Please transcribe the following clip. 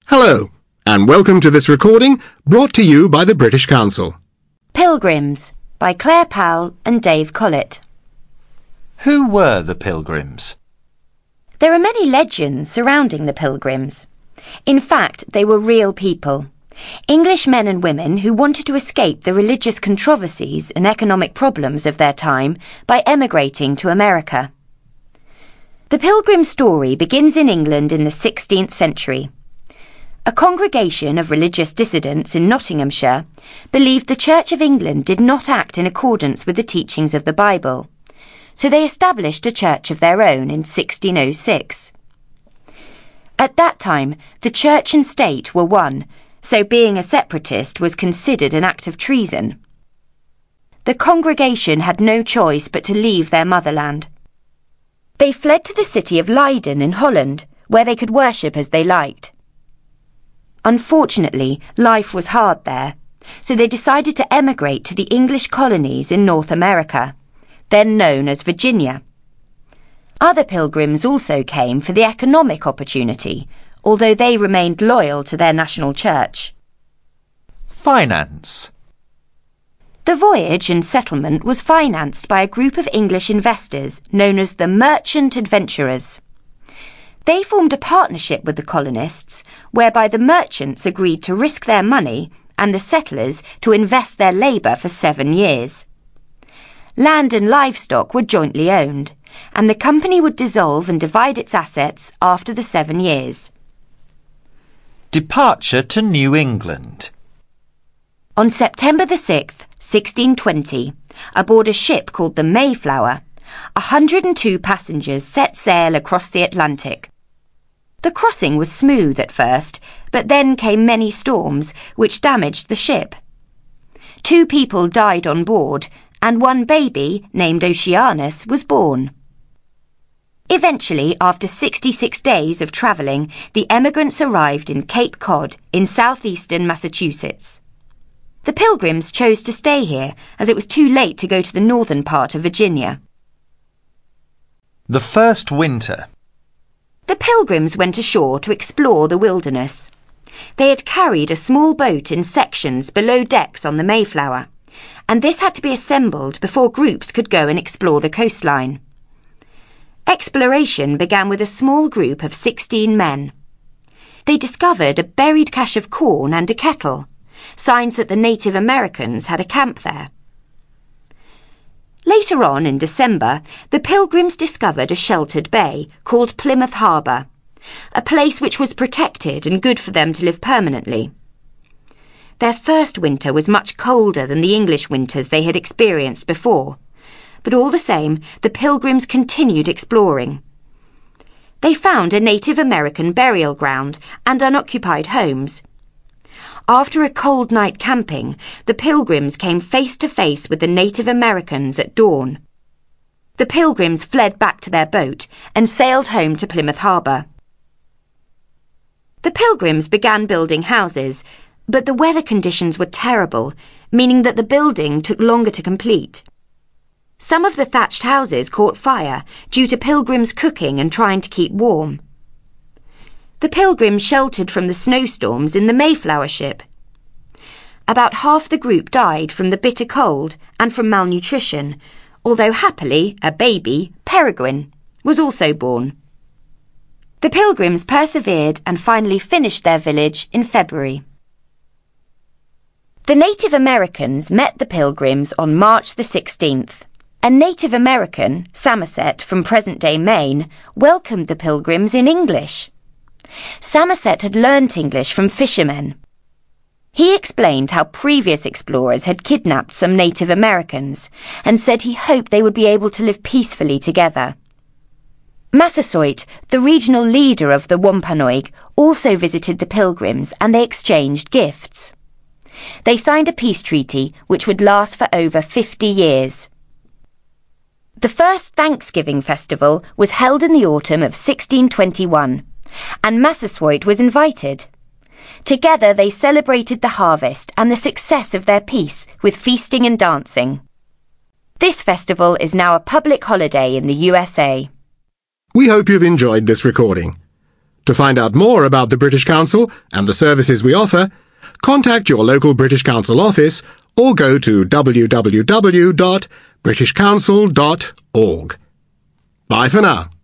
Hello, and welcome to this recording brought to you by the British Council. Pilgrims by Claire Powell and Dave Collett. Who were the Pilgrims? There are many legends surrounding the Pilgrims. In fact, they were real people. English men and women who wanted to escape the religious controversies and economic problems of their time by emigrating to America. The Pilgrim story begins in England in the 16th century. A congregation of religious dissidents in Nottinghamshire believed the Church of England did not act in accordance with the teachings of the Bible, so they established a church of their own in 1606. At that time, the church and state were one, so being a separatist was considered an act of treason. The congregation had no choice but to leave their motherland. They fled to the city of Leiden in Holland, where they could worship as they liked. Unfortunately, life was hard there, so they decided to emigrate to the English colonies in North America, then known as Virginia. Other pilgrims also came for the economic opportunity, although they remained loyal to their national church. Finance. The voyage and settlement was financed by a group of English investors known as the Merchant Adventurers. They formed a partnership with the colonists, whereby the merchants agreed to risk their money and the settlers to invest their labour for 7 years. Land and livestock were jointly owned, and the company would dissolve and divide its assets after the 7 years. Departure to New England. On September the 6th, 1620, aboard a ship called the Mayflower, 102 passengers set sail across the Atlantic. The crossing was smooth at first, but then came many storms, which damaged the ship. 2 people died on board, and 1 baby, named Oceanus, was born. Eventually, after 66 days of travelling, the emigrants arrived in Cape Cod in southeastern Massachusetts. The Pilgrims chose to stay here, as it was too late to go to the northern part of Virginia. The first winter. The Pilgrims went ashore to explore the wilderness. They had carried a small boat in sections below decks on the Mayflower, and this had to be assembled before groups could go and explore the coastline. Exploration began with a small group of 16 men. They discovered a buried cache of corn and a kettle, signs that the Native Americans had a camp there. Later on, in December, the Pilgrims discovered a sheltered bay called Plymouth Harbour, a place which was protected and good for them to live permanently. Their first winter was much colder than the English winters they had experienced before, but all the same, the Pilgrims continued exploring. They found a Native American burial ground and unoccupied homes. After a cold night camping, the Pilgrims came face to face with the Native Americans at dawn. The Pilgrims fled back to their boat and sailed home to Plymouth Harbour. The Pilgrims began building houses, but the weather conditions were terrible, meaning that the building took longer to complete. Some of the thatched houses caught fire due to Pilgrims cooking and trying to keep warm. The Pilgrims sheltered from the snowstorms in the Mayflower ship. About half the group died from the bitter cold and from malnutrition, although happily a baby, Peregrine, was also born. The Pilgrims persevered and finally finished their village in February. The Native Americans met the Pilgrims on March the 16th. A Native American, Samoset from present-day Maine, welcomed the Pilgrims in English. Samoset had learnt English from fishermen. He explained how previous explorers had kidnapped some Native Americans and said he hoped they would be able to live peacefully together. Massasoit, the regional leader of the Wampanoag, also visited the Pilgrims and they exchanged gifts. They signed a peace treaty which would last for over 50 years. The first Thanksgiving festival was held in the autumn of 1621, and Massasoit was invited. Together they celebrated the harvest and the success of their peace with feasting and dancing. This festival is now a public holiday in the USA. We hope you've enjoyed this recording. To find out more about the British Council and the services we offer, contact your local British Council office or go to www.britishcouncil.org. Bye for now.